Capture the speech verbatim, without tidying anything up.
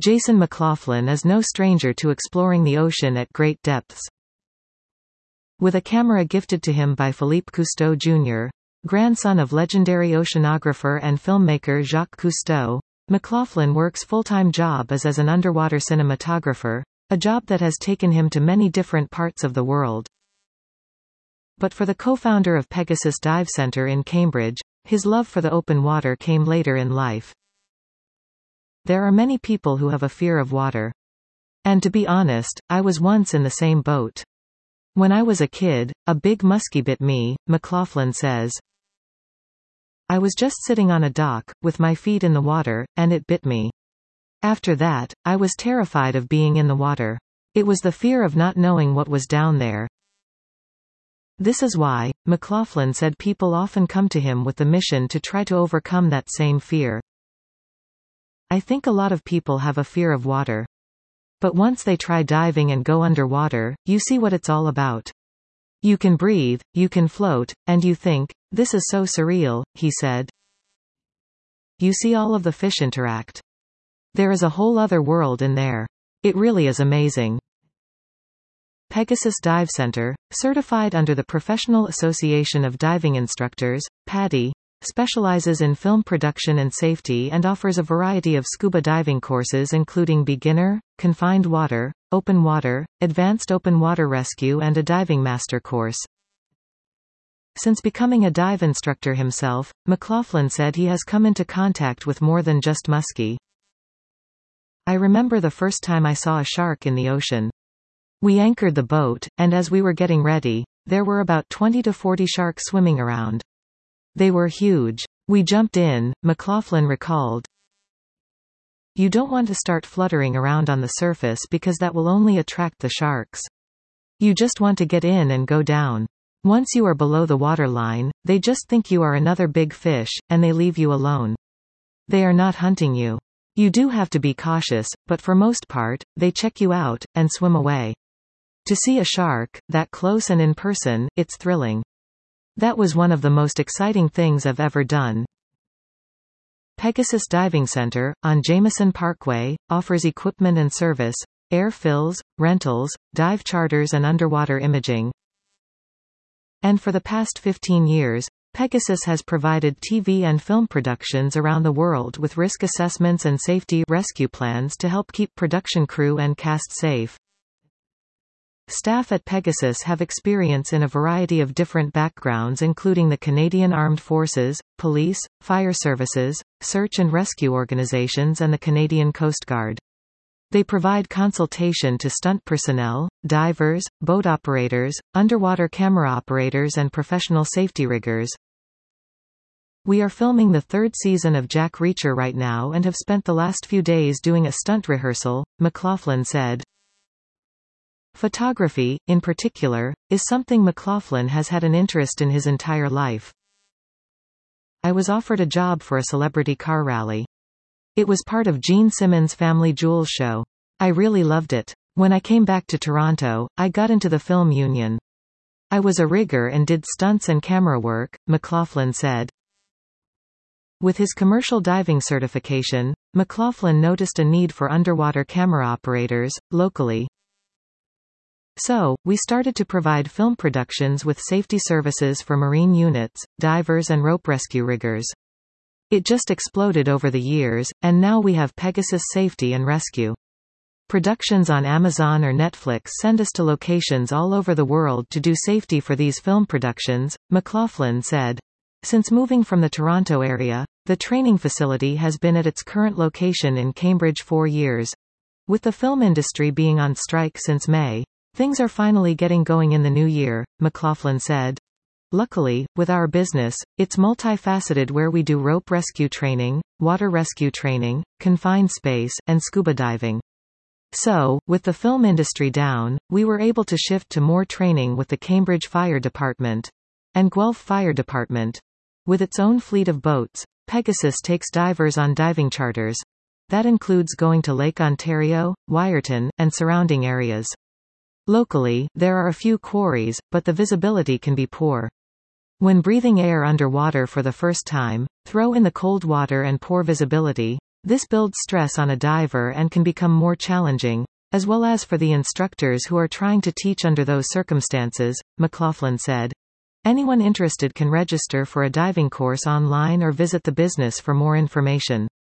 Jason McLaughlin is no stranger to exploring the ocean at great depths. With a camera gifted to him by Philippe Cousteau Junior, grandson of legendary oceanographer and filmmaker Jacques Cousteau, McLaughlin works full-time job as, as an underwater cinematographer, a job that has taken him to many different parts of the world. But for the co-founder of Pegasus Dive Center in Cambridge, his love for the open water came later in life. There are many people who have a fear of water. And to be honest, I was once in the same boat. When I was a kid, a big muskie bit me, McLaughlin says. I was just sitting on a dock, with my feet in the water, and it bit me. After that, I was terrified of being in the water. It was the fear of not knowing what was down there. This is why, McLaughlin said, people often come to him with the mission to try to overcome that same fear. I think a lot of people have a fear of water. But once they try diving and go underwater, you see what it's all about. You can breathe, you can float, and you think, this is so surreal, he said. You see all of the fish interact. There is a whole other world in there. It really is amazing. Pegasus Dive Center, certified under the Professional Association of Diving Instructors, PADI, specializes in film production and safety and offers a variety of scuba diving courses including beginner, confined water, open water, advanced open water rescue and a diving master course. Since becoming a dive instructor himself, McLaughlin said he has come into contact with more than just muskie. I remember the first time I saw a shark in the ocean. We anchored the boat, and as we were getting ready, there were about twenty to forty sharks swimming around. They were huge. We jumped in, McLaughlin recalled. You don't want to start fluttering around on the surface because that will only attract the sharks. You just want to get in and go down. Once you are below the waterline, they just think you are another big fish, and they leave you alone. They are not hunting you. You do have to be cautious, but for most part, they check you out, and swim away. To see a shark, that close and in person, it's thrilling. That was one of the most exciting things I've ever done. Pegasus Diving Center, on Jameson Parkway, offers equipment and service, air fills, rentals, dive charters and underwater imaging. And for the past fifteen years, Pegasus has provided T V and film productions around the world with risk assessments and safety rescue plans to help keep production crew and cast safe. Staff at Pegasus have experience in a variety of different backgrounds including the Canadian Armed Forces, police, fire services, search and rescue organizations and the Canadian Coast Guard. They provide consultation to stunt personnel, divers, boat operators, underwater camera operators and professional safety riggers. We are filming the third season of Jack Reacher right now and have spent the last few days doing a stunt rehearsal, McLaughlin said. Photography, in particular, is something McLaughlin has had an interest in his entire life. I was offered a job for a celebrity car rally. It was part of Gene Simmons' Family Jewels show. I really loved it. When I came back to Toronto, I got into the film union. I was a rigger and did stunts and camera work, McLaughlin said. With his commercial diving certification, McLaughlin noticed a need for underwater camera operators, locally. So, we started to provide film productions with safety services for marine units, divers and rope rescue riggers. It just exploded over the years, and now we have Pegasus Safety and Rescue. Productions on Amazon or Netflix send us to locations all over the world to do safety for these film productions, McLaughlin said. Since moving from the Toronto area, the training facility has been at its current location in Cambridge four years. With the film industry being on strike since May, things are finally getting going in the new year, McLaughlin said. Luckily, with our business, it's multifaceted where we do rope rescue training, water rescue training, confined space, and scuba diving. So, with the film industry down, we were able to shift to more training with the Cambridge Fire Department and Guelph Fire Department. With its own fleet of boats, Pegasus takes divers on diving charters. That includes going to Lake Ontario, Wyerton, and surrounding areas. Locally, there are a few quarries, but the visibility can be poor. When breathing air underwater for the first time, throw in the cold water and poor visibility, This builds stress on a diver and can become more challenging, as well as for the instructors who are trying to teach under those circumstances, McLaughlin said. Anyone interested can register for a diving course online or visit the business for more information.